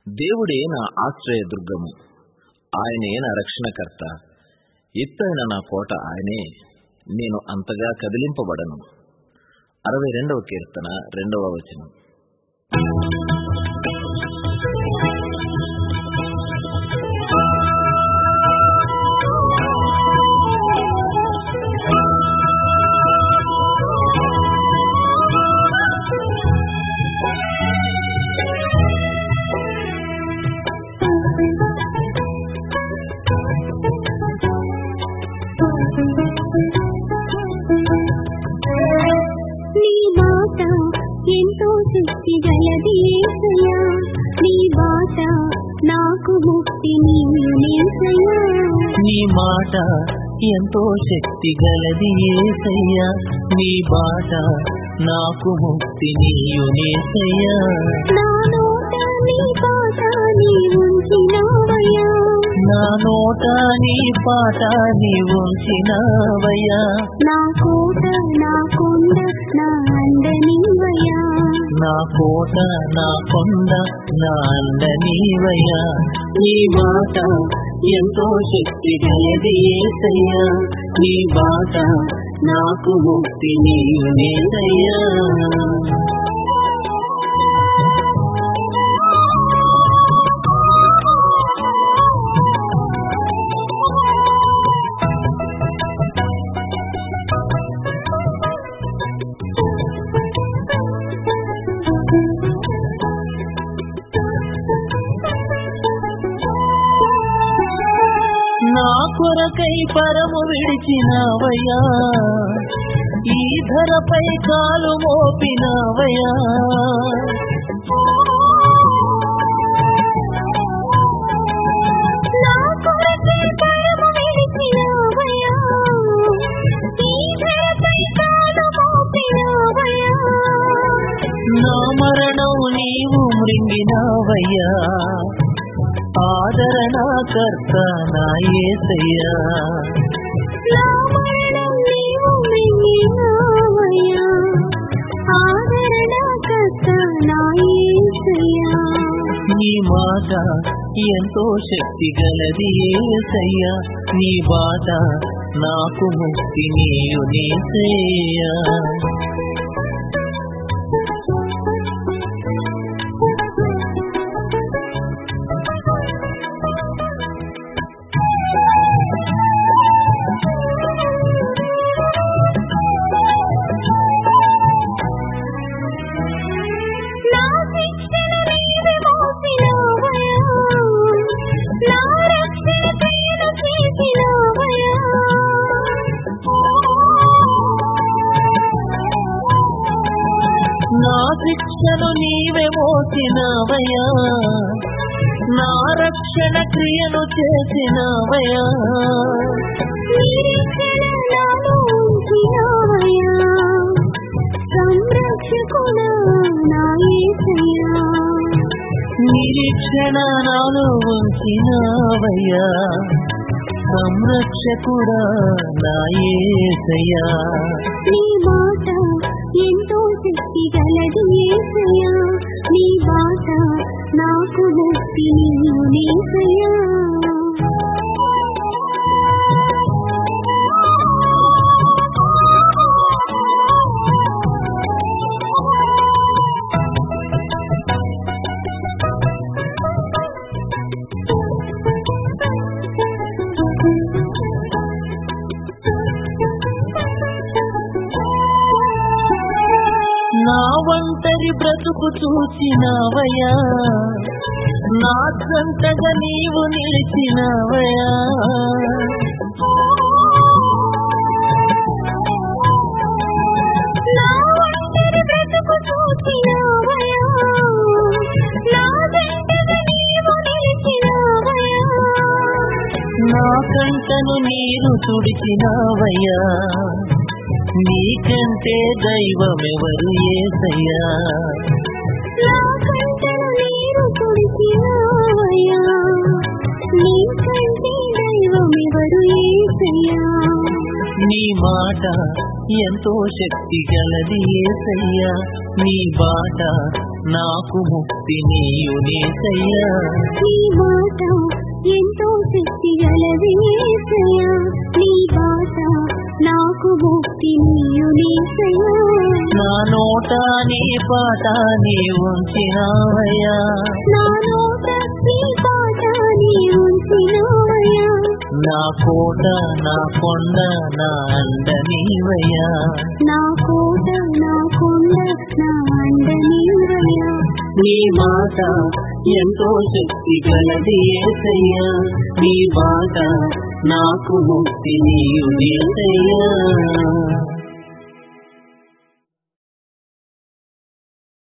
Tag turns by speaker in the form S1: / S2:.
S1: దేవుడే నా ఆశ్రయదుర్గము, ఆయనే నా రక్షణకర్త, ఎత్తైన నా కోట ఆయనే, నేను అంతగా కదిలింపబడను. 62వ కీర్తన 2వ వచనం.
S2: ఎంతో శక్తి గలది యేసయ్యా, నీ బాట నాకు ముక్తి నీవునేసయ్యా.
S3: నీ మాట ఎంతో శక్తి గలది యేసయ్యా, నీ బాట నాకు ముక్తి నీవునేసయ్యా.
S2: నా నోట నీ పాట నీ ఉంచినావయ్యా,
S3: నా నోట నీ పాట నీ ఉంచినావయ్యా.
S2: నా కోట నా కొండ నా అండ నీవయ్యా,
S3: నా కోట నా కొండ నా అండ నీవయ్యా. నీ మాట ఎంతో శక్తి గలది యేసయ్యా, నీ బాట నాకు ముక్తి నీవునేసయ్యా. నా కొరకై పరము విడిచినావయ్యా, ఈ ధరపై కాలు మోపినావయ్యా.
S2: నా కొరకై పరము విడిచినావయ్యా, ఈ ధరపై కాలు మోపినావయ్యా.
S3: నా మరణం నీవు మృంగినావయ్యా, ఆదరణకర్త నా యేసయ్యా.
S2: నా మరణం నీవు మృంగినావయ్యా, ఆదరణకర్త నా యేసయ్యా.
S3: నీ మాట ఎంతో శక్తి గలది యేసయ్యా, నీ బాట నాకు ముక్తి నీవునేసయ్యా. నా శిక్షను నీవే మోసినావయ్యా, నా రక్షణ క్రియను చేసినావయ్యా.
S2: సంరక్షకుడా నా యేసయ్యా,
S3: నిరీక్షణ నాలో ఉంచినావయ్యా, సంరక్షకుడా నా యేసయ్యా.
S2: నీ మాట ఎంతో శక్తి గలది యేసయ్యా, నీ బాట నాకు ముక్తి నీవునేసయ్యా.
S3: నా ఒంటరి బ్రతుకు చూసినావయ్యా, నా జంటగా నీవు నిలిచినావయ్యా.
S2: నా ఒంటరి బ్రతుకు చూసినావయ్యా, నా జంటగా నీవు నిలిచినావయ్యా.
S3: నా కంటను నీరు తుడిచినావయ్యా, నీకంటే దైవమెవరు యేసయ్యా.
S2: నా కంటను నీరు తుడిచినావయ్యా, నీకంటే దైవమెవరు యేసయ్యా.
S3: నీ మాట ఎంతో శక్తి గలది యేసయ్యా, నీ బాట నాకు ముక్తి నీయునేసయ్యా.
S2: నీ మాట ఎంతో శక్తి గలది యేసయ్యా, నీ బాట నాకు ముక్తి నీయునేసయ్యా.
S3: నా నోట నీ పాట నీ ఉంచినావయ్యా,
S2: నా నోట నీ పాట నీ ఉంచినావయ్యా.
S3: నా కోట నా కొండ నా అండ నీవయ్యా.
S2: నా కోట నా కొండ నా అండ నీవయ్యా.
S3: నీ మాట ఎంతో శక్తి గలది యేసయ్యా, నీ బాట నాకు ముక్తి నీయునేసయ్యా.